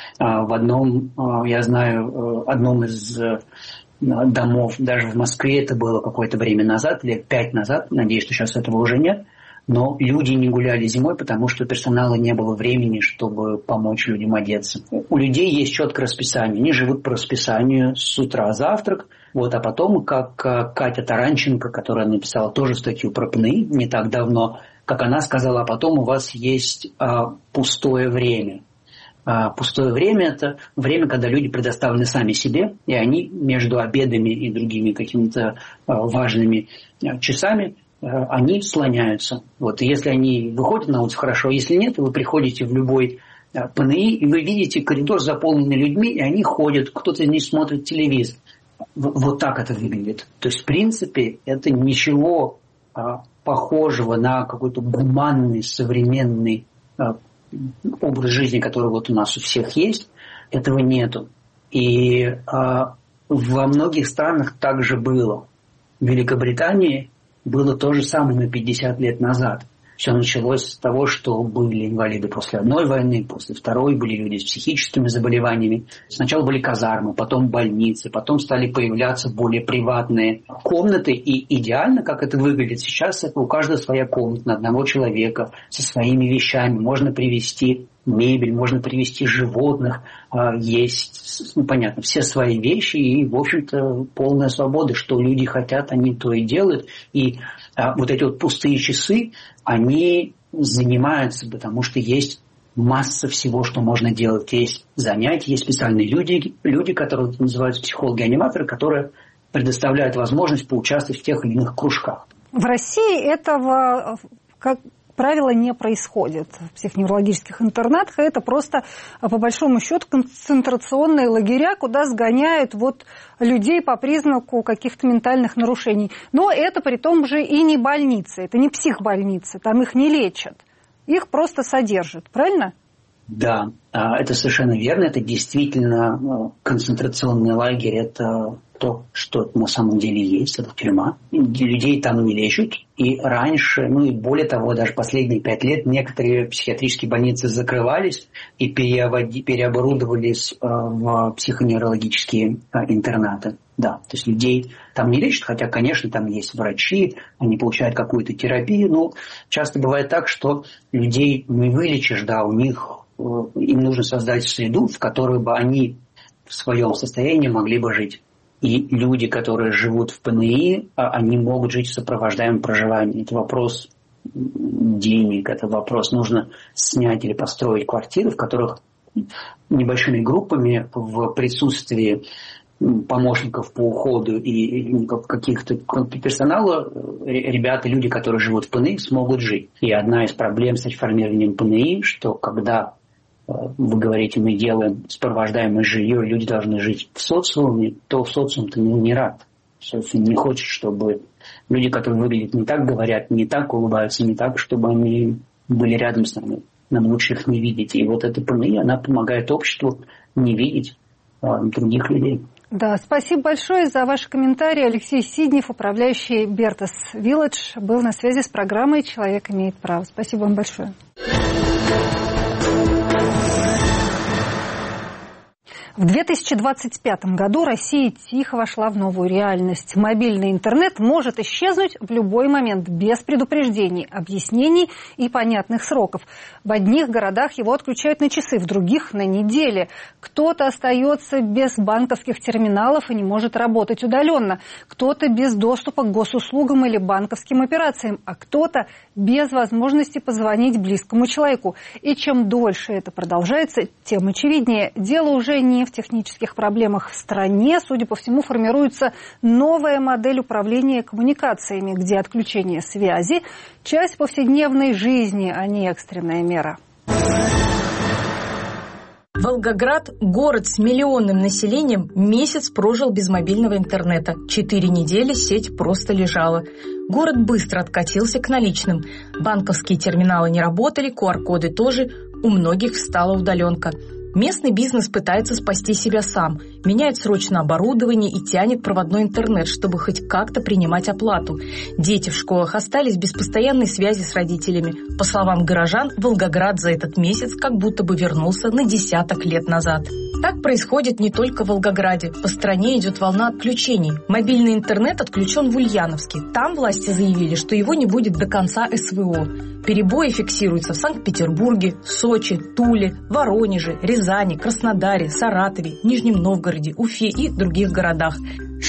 Я знаю, одном из домов, даже в Москве, это было какое-то время назад, лет 5 назад, надеюсь, что сейчас этого уже нет, но люди не гуляли зимой, потому что у персонала не было времени, чтобы помочь людям одеться. У людей есть четкое расписание. Они живут по расписанию: с утра завтрак, а потом, как Катя Таранченко, которая написала тоже статью про ПНИ не так давно, как она сказала, а потом у вас есть пустое время. Пустое время – это время, когда люди предоставлены сами себе, и они между обедами и другими какими-то важными часами они слоняются. И если они выходят на улицу, хорошо. Если нет, вы приходите в любой ПНИ, и вы видите коридор, заполненный людьми, и они ходят, кто-то из них смотрит телевизор. Вот так это выглядит. То есть, в принципе, это ничего похожего на какой-то гуманный, современный образ жизни, который у нас у всех есть, этого нету. И во многих странах так же было. В Великобритании было то же самое на 50 лет назад. Все началось с того, что были инвалиды после одной войны, после второй были люди с психическими заболеваниями. Сначала были казармы, потом больницы, потом стали появляться более приватные комнаты. И идеально, как это выглядит сейчас, это у каждого своя комната на одного человека со своими вещами. Можно привезти мебель, можно привезти животных. Есть, понятно, все свои вещи и, в общем-то, полная свобода. Что люди хотят, они то и делают. И эти пустые часы, они занимаются, потому что есть масса всего, что можно делать. Есть занятия, есть специальные люди, которые называются психологи-аниматоры, которые предоставляют возможность поучаствовать в тех или иных кружках. В России этого, как правило, не происходит в психоневрологических интернатах. Это просто, по большому счету, концентрационные лагеря, куда сгоняют людей по признаку каких-то ментальных нарушений. Но это при том же и не больницы, это не психбольницы, там их не лечат, их просто содержат, правильно? Да, это совершенно верно, это действительно концентрационный лагерь, это то, что на самом деле есть, это тюрьма. Людей там не лечат. И раньше, и более того, даже последние 5 лет некоторые психиатрические больницы закрывались и переоборудовались в психоневрологические интернаты. Да, то есть людей там не лечат, хотя, конечно, там есть врачи, они получают какую-то терапию, но часто бывает так, что людей не вылечишь, им нужно создать среду, в которой бы они в своем состоянии могли бы жить. И люди, которые живут в ПНИ, они могут жить в сопровождаемом проживании. Это вопрос денег, это вопрос, нужно снять или построить квартиры, в которых небольшими группами в присутствии помощников по уходу и каких-то персонала, люди, которые живут в ПНИ, смогут жить. И одна из проблем с реформированием ПНИ, что когда вы говорите, мы делаем сопровождаемое жилье, люди должны жить в социуме, то социум-то не рад. Социум не хочет, чтобы люди, которые выглядят не так, говорят не так, улыбаются не так, чтобы они были рядом с нами. Нам лучше их не видеть. И вот эта ПНИ, она помогает обществу не видеть других людей. Да, спасибо большое за ваши комментарии. Алексей Сиднев, управляющий Бертас Вилледж, был на связи с программой «Человек имеет право». Спасибо вам большое. В 2025 году Россия тихо вошла в новую реальность. Мобильный интернет может исчезнуть в любой момент, без предупреждений, объяснений и понятных сроков. В одних городах его отключают на часы, в других – на недели. Кто-то остается без банковских терминалов и не может работать удаленно. Кто-то без доступа к госуслугам или банковским операциям, а кто-то без возможности позвонить близкому человеку. И чем дольше это продолжается, тем очевиднее. Дело уже не в технических проблемах в стране. Судя по всему, формируется новая модель управления коммуникациями, где отключение связи – часть повседневной жизни, а не экстренная мера. Волгоград, город с миллионным населением, месяц прожил без мобильного интернета. 4 недели сеть просто лежала. Город быстро откатился к наличным. Банковские терминалы не работали, QR-коды тоже. У многих встала удаленка. Местный бизнес пытается спасти себя сам, меняет срочно оборудование и тянет проводной интернет, чтобы хоть как-то принимать оплату. Дети в школах остались без постоянной связи с родителями. По словам горожан, Волгоград за этот месяц как будто бы вернулся на десяток лет назад. Так происходит не только в Волгограде. По стране идет волна отключений. Мобильный интернет отключен в Ульяновске. Там власти заявили, что его не будет до конца СВО. Перебои фиксируются в Санкт-Петербурге, Сочи, Туле, Воронеже, Рязани, Краснодаре, Саратове, Нижнем Новгороде, Уфе и других городах.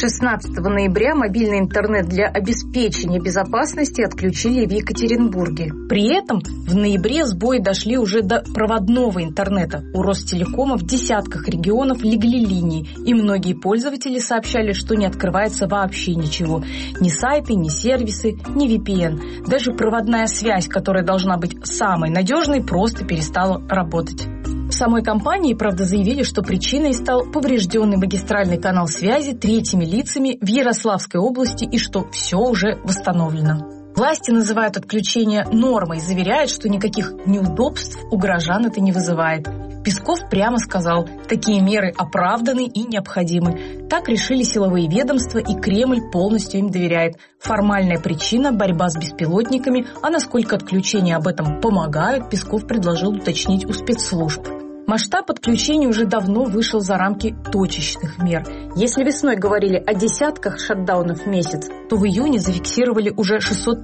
16 ноября мобильный интернет для обеспечения безопасности отключили в Екатеринбурге. При этом в ноябре сбои дошли уже до проводного интернета. У Ростелекома в десятках регионов легли линии, и многие пользователи сообщали, что не открывается вообще ничего. Ни сайты, ни сервисы, ни VPN. Даже проводная связь, которая должна быть самой надежной, просто перестала работать. В самой компании, правда, заявили, что причиной стал поврежденный магистральный канал связи третьими лицами в Ярославской области и что все уже восстановлено. Власти называют отключение нормой, заверяют, что никаких неудобств у горожан это не вызывает. Песков прямо сказал, такие меры оправданы и необходимы. Так решили силовые ведомства, и Кремль полностью им доверяет. Формальная причина – борьба с беспилотниками, а насколько отключения об этом помогают, Песков предложил уточнить у спецслужб. Масштаб отключений уже давно вышел за рамки точечных мер. Если весной говорили о десятках шатдаунов в месяц, то в июне зафиксировали уже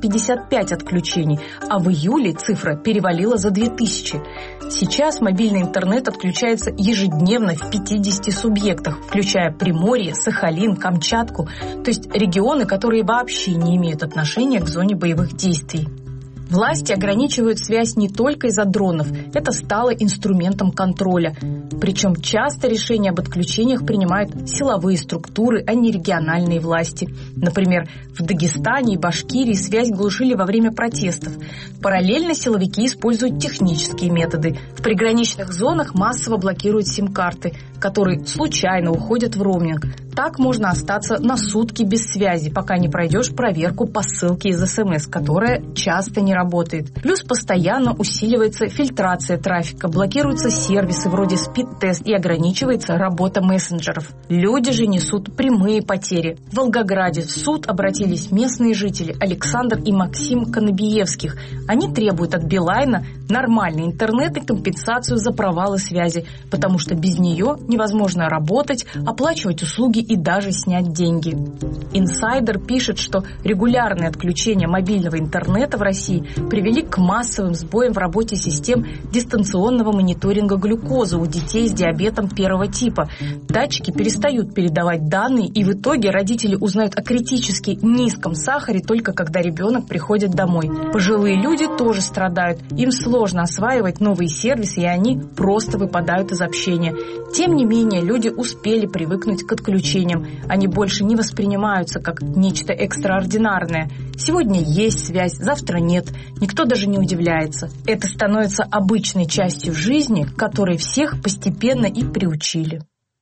655 отключений, а в июле цифра перевалила за 2000. Сейчас мобильный интернет отключается ежедневно в 50 субъектах, включая Приморье, Сахалин, Камчатку, то есть регионы, которые вообще не имеют отношения к зоне боевых действий. Власти ограничивают связь не только из-за дронов, это стало инструментом контроля. Причем часто решения об отключениях принимают силовые структуры, а не региональные власти. Например, в Дагестане и Башкирии связь глушили во время протестов. Параллельно силовики используют технические методы. В приграничных зонах массово блокируют сим-карты, которые случайно уходят в роуминг. Так можно остаться на сутки без связи, пока не пройдешь проверку по ссылке из СМС, которая часто не работает. Плюс постоянно усиливается фильтрация трафика, блокируются сервисы вроде Speed-Test и ограничивается работа мессенджеров. Люди же несут прямые потери. В Волгограде в суд обратились местные жители Александр и Максим Конобиевских. Они требуют от Билайна нормальный интернет и компенсацию за провалы связи, потому что без нее невозможно работать, оплачивать услуги и даже снять деньги. Инсайдер пишет, что регулярные отключения мобильного интернета в России привели к массовым сбоям в работе систем дистанционного мониторинга глюкозы у детей с диабетом первого типа. Датчики перестают передавать данные, и в итоге родители узнают о критически низком сахаре только когда ребенок приходит домой. Пожилые люди тоже страдают. Им сложно осваивать новые сервисы, и они просто выпадают из общения. Тем не менее, люди успели привыкнуть к отключению исключением. Они больше не воспринимаются как нечто экстраординарное. Сегодня есть связь, завтра нет. Никто даже не удивляется. Это становится обычной частью жизни, к которой всех постепенно и приучили.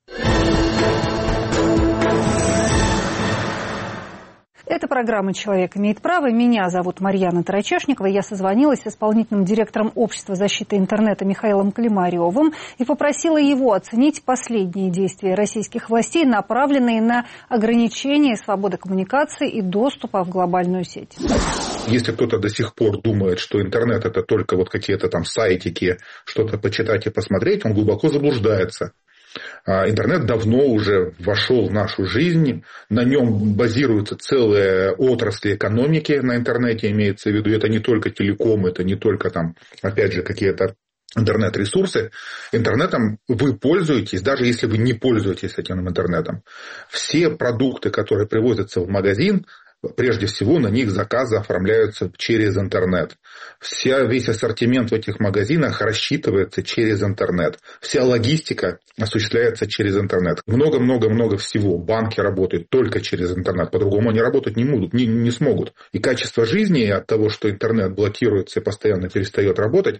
Это программа «Человек имеет право». Меня зовут Марьяна Тарачешникова. Я созвонилась с исполнительным директором Общества защиты интернета Михаилом Климаревым и попросила его оценить последние действия российских властей, направленные на ограничение свободы коммуникации и доступа в глобальную сеть. Если кто-то до сих пор думает, что интернет – это только вот какие-то там сайтики, что-то почитать и посмотреть, он глубоко заблуждается. Интернет давно уже вошел в нашу жизнь, на нем базируются целые отрасли экономики, на интернете имеется в виду, это не только телеком, это не только там, опять же, какие-то интернет-ресурсы. Интернетом вы пользуетесь, даже если вы не пользуетесь этим интернетом. Все продукты, которые привозятся в магазин, прежде всего на них заказы оформляются через интернет. Весь ассортимент в этих магазинах рассчитывается через интернет. Вся логистика осуществляется через интернет. Много-много-много всего. Банки работают только через интернет. По-другому они работать не смогут. И качество жизни от того, что интернет блокируется и постоянно перестает работать,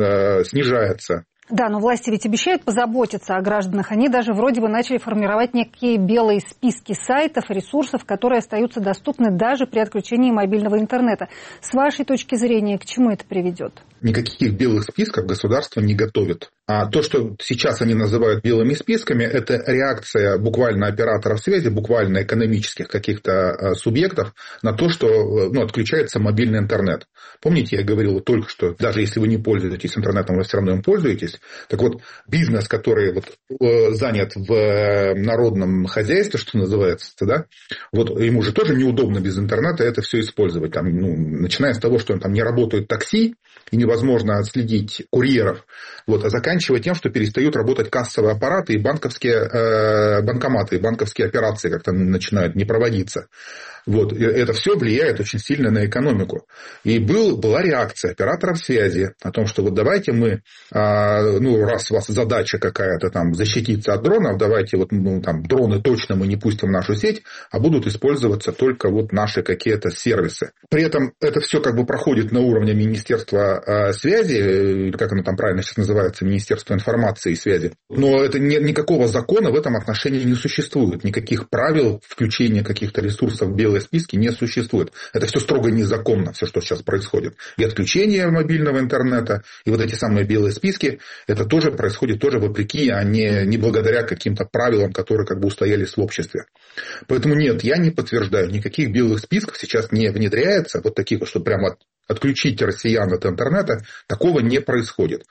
снижается. Да, но власти ведь обещают позаботиться о гражданах. Они даже вроде бы начали формировать некие белые списки сайтов и ресурсов, которые остаются доступны даже при отключении мобильного интернета. С вашей точки зрения, к чему это приведет? Никаких белых списков государство не готовит. А то, что сейчас они называют белыми списками, это реакция буквально операторов связи, буквально экономических каких-то субъектов на то, что отключается мобильный интернет. Помните, я говорил только что, даже если вы не пользуетесь интернетом, вы все равно им пользуетесь. Так вот, бизнес, который занят в народном хозяйстве, что называется, да, ему же тоже неудобно без интернета это все использовать. Там, начиная с того, что там не работают такси, и невозможно отследить курьеров, а заканчивая тем, что перестают работать кассовые аппараты и банковские банкоматы, и банковские операции как-то начинают не проводиться. Это все влияет очень сильно на экономику. И была реакция операторов связи о том, что давайте мы, раз у вас задача какая-то там защититься от дронов, давайте дроны точно мы не пустим в нашу сеть, а будут использоваться только наши какие-то сервисы. При этом это все проходит на уровне Министерства связи, как оно там правильно сейчас называется, Министерство информации и связи. Но это никакого закона в этом отношении не существует. Никаких правил включения каких-то ресурсов в белые списки не существует. Это все строго незаконно, все, что сейчас происходит. И отключение мобильного интернета, и эти самые белые списки, это тоже происходит вопреки, а не благодаря каким-то правилам, которые устоялись в обществе. Поэтому нет, я не подтверждаю, никаких белых списков сейчас не внедряется, таких, что прямо отключить россиян от интернета, такого не происходит.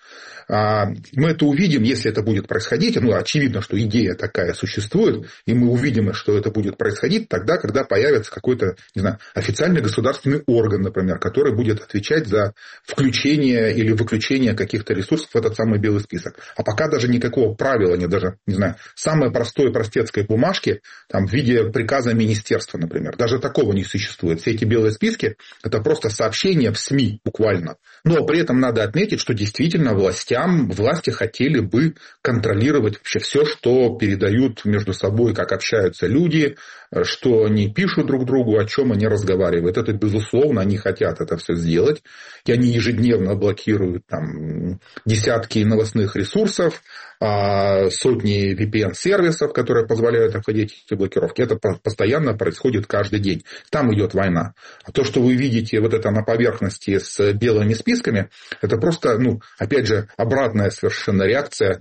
Мы это увидим, если это будет происходить. Очевидно, что идея такая существует, и мы увидим, что это будет происходить тогда, когда появится какой-то, официальный государственный орган, например, который будет отвечать за включение или выключение каких-то ресурсов в этот самый белый список. А пока даже никакого правила нет, даже, самой простой простецкой бумажки в виде приказа министерства, например. Даже такого не существует. Все эти белые списки – это просто сообщения в СМИ буквально. Но при этом надо отметить, что действительно власти хотели бы контролировать вообще все, что передают между собой, как общаются люди, что они пишут друг другу, о чем они разговаривают. Это, безусловно, они хотят это все сделать. И они ежедневно блокируют десятки новостных ресурсов, сотни VPN-сервисов, которые позволяют обходить эти блокировки. Это постоянно происходит каждый день. Там идет война. А то, что вы видите это на поверхности с белыми списками, это просто, опять же, обратная совершенно реакция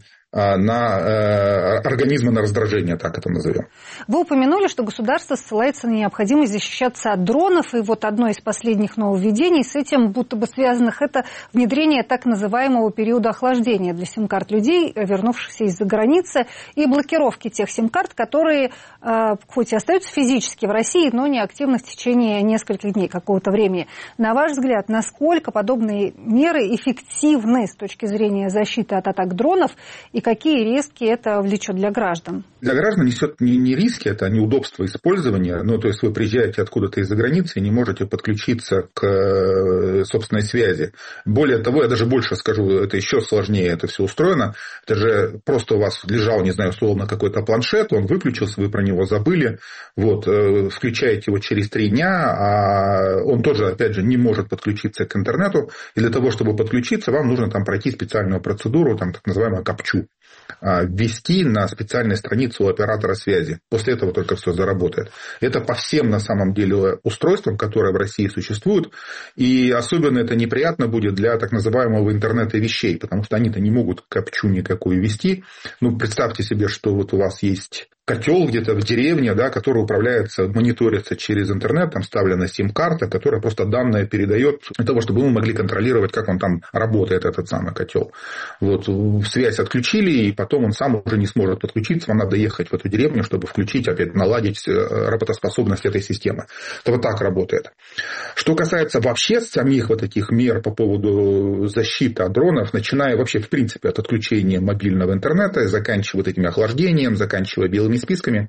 на организма, на раздражение, так это назовем. Вы упомянули, что государство ссылается на необходимость защищаться от дронов, и одно из последних нововведений с этим будто бы связанных – это внедрение так называемого периода охлаждения для сим-карт людей, вернувшихся из-за границы, и блокировки тех сим-карт, которые хоть и остаются физически в России, но не активны в течение нескольких дней, какого-то времени. На ваш взгляд, насколько подобные меры эффективны с точки зрения защиты от атак дронов, и какие риски это влечет для граждан? Для граждан несет не риски, это неудобство использования. Ну, то есть вы приезжаете откуда-то из-за границы и не можете подключиться к собственной связи. Более того, я даже больше скажу, это еще сложнее это все устроено. Это же просто у вас лежал, не знаю, условно какой-то планшет, он выключился, вы про него забыли. Вот, включаете его через 3 дня, а он тоже, опять же, не может подключиться к интернету. И для того, чтобы подключиться, вам нужно там пройти специальную процедуру, там, так называемую капчу, ввести на специальной странице у оператора связи. После этого только все заработает. Это по всем, на самом деле, устройствам, которые в России существуют. И особенно это неприятно будет для так называемого интернета вещей, потому что они-то не могут капчу никакую ввести. Ну, представьте себе, что вот у вас есть котел где-то в деревне, да, который управляется, мониторится через интернет, там вставлена сим-карта, которая просто данные передает для того, чтобы мы могли контролировать, как он там работает, этот самый котел. Вот, связь отключили, и потом он сам уже не сможет подключиться, вам надо ехать в эту деревню, чтобы включить, опять наладить работоспособность этой системы. Это вот так работает. Что касается вообще самих вот таких мер по поводу защиты от дронов, начиная вообще в принципе от отключения мобильного интернета, заканчивая вот этим охлаждением, заканчивая белыми списками,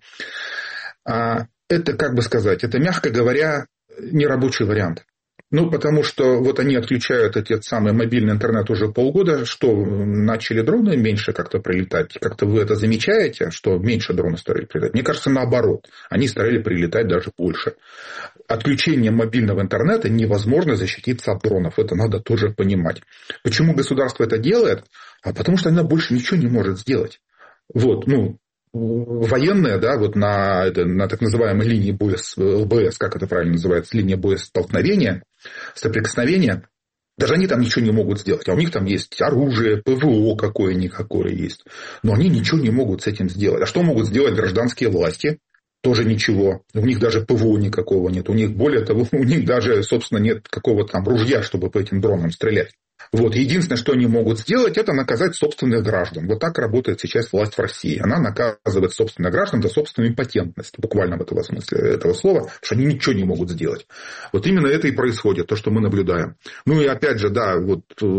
это, как бы сказать, это, мягко говоря, нерабочий вариант. Ну, потому что вот они отключают этот самый мобильный интернет уже полгода, что начали дроны меньше как-то прилетать. Как-то вы это замечаете, что меньше дроны стали прилетать? Мне кажется, наоборот. Они стали прилетать даже больше. Отключением мобильного интернета невозможно защититься от дронов. Это надо тоже понимать. Почему государство это делает? А потому что оно больше ничего не может сделать. Вот, ну, военные, да, вот на так называемой линии ЛБС, как это правильно называется, линия боестолкновения, соприкосновения, даже они там ничего не могут сделать. А у них там есть оружие, ПВО какое-никакое есть. Но они ничего не могут с этим сделать. А что могут сделать гражданские власти? Тоже ничего. У них даже ПВО никакого нет. У них, более того, у них даже, собственно, нет какого-то там ружья, чтобы по этим дронам стрелять. Вот. Единственное, что они могут сделать, это наказать собственных граждан. Вот так работает сейчас власть в России. Она наказывает собственных граждан за собственную импотентность. Буквально в этом смысле этого слова. Потому что они ничего не могут сделать. Вот именно это и происходит, то, что мы наблюдаем. Ну и опять же, да, вот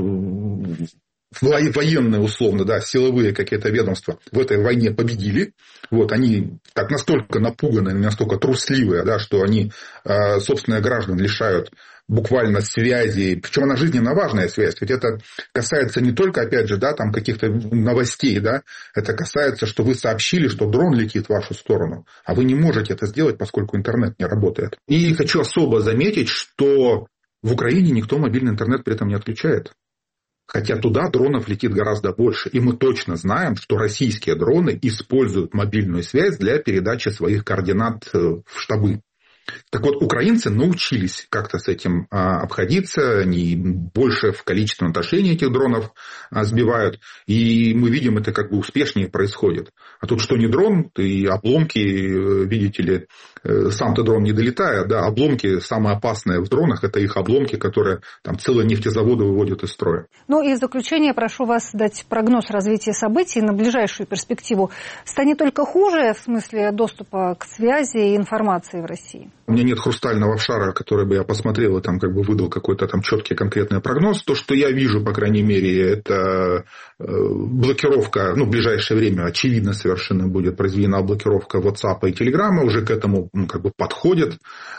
военные, условно, да, силовые какие-то ведомства в этой войне победили. Вот, они так настолько напуганные, настолько трусливые, да, что они собственных граждан лишают буквально связи, причем она жизненно важная связь, ведь это касается не только, опять же, да, там каких-то новостей, да, это касается, что вы сообщили, что дрон летит в вашу сторону, а вы не можете это сделать, поскольку интернет не работает. И хочу особо заметить, что в Украине никто мобильный интернет при этом не отключает. Хотя туда дронов летит гораздо больше. И мы точно знаем, что российские дроны используют мобильную связь для передачи своих координат в штабы. Так вот, украинцы научились как-то с этим обходиться, они больше в количественном отношении этих дронов сбивают, и мы видим, это как бы успешнее происходит. А тут что не дрон, и обломки, видите ли, сам-то дрон не долетает, да, обломки самые опасные в дронах, это их обломки, которые там целые нефтезаводы выводят из строя. Ну и в заключение прошу вас дать прогноз развития событий на ближайшую перспективу. Станет только хуже в смысле доступа к связи и информации в России? У меня нет хрустального шара, который бы я посмотрел и там как бы выдал какой-то там четкий конкретный прогноз. То, что я вижу, по крайней мере, это блокировка, ну, в ближайшее время, очевидно, совершенно будет произведена блокировка WhatsApp и Telegram, уже к этому как бы подходит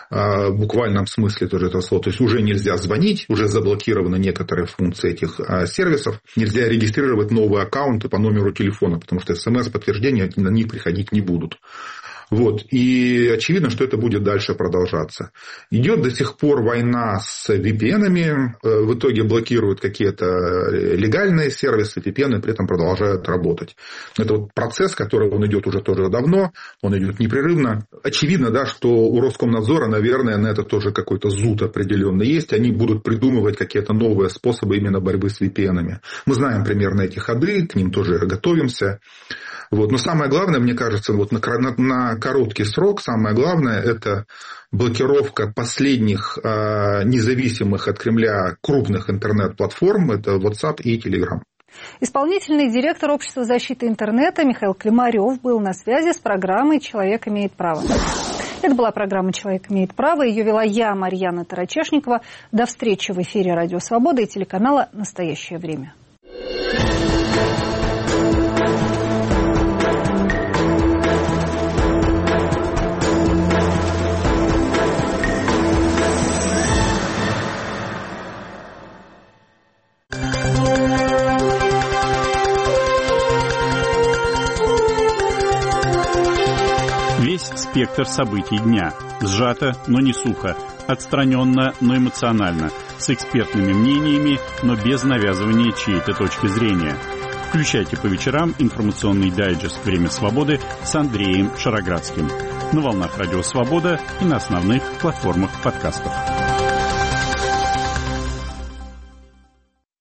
в буквальном смысле тоже этого слова. То есть уже нельзя звонить, уже заблокированы некоторые функции этих сервисов, нельзя регистрировать новые аккаунты по номеру телефона, потому что смс-подтверждения на них приходить не будут. Вот. И очевидно, что это будет дальше продолжаться. Идет до сих пор война с VPN-ами. В итоге блокируют какие-то легальные сервисы, VPN при этом продолжают работать. Это вот процесс, который он идет уже тоже давно, он идет непрерывно. Очевидно, да, что у Роскомнадзора, наверное, на это тоже какой-то зуд определенный есть. Они будут придумывать какие-то новые способы именно борьбы с VPN-ами. Мы знаем примерно эти ходы, к ним тоже готовимся. Вот. Но самое главное, мне кажется, вот на короткий срок, самое главное, это блокировка последних независимых от Кремля крупных интернет-платформ, это WhatsApp и Telegram. Исполнительный директор Общества защиты интернета Михаил Климарев был на связи с программой «Человек имеет право». Это была программа «Человек имеет право». Ее вела я, Марьяна Тарачешникова. До встречи в эфире «Радио Свобода» и телеканала «Настоящее время». спектр событий дня. Сжато, но не сухо. Отстраненно, но эмоционально. С экспертными мнениями, но без навязывания чьей-то точки зрения. Включайте по вечерам информационный дайджест «Время свободы» с Андреем Шароградским. На волнах Радио Свобода и на основных платформах подкастов.